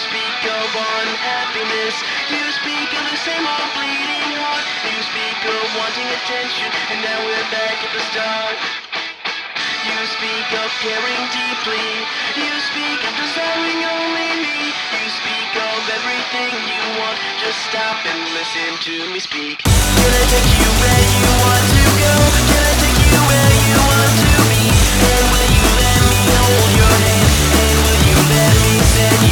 speak of unhappiness. You speak of the same old bleeding heart. You speak of wanting attention, and now we're back at the start. You speak of caring deeply. You speak of desiring only me. You speak of everything you want. Just stop and listen to me speak. Can I take you where you want to go? Can I take you where you want to be? And will you let me hold your hand? And will you let me set you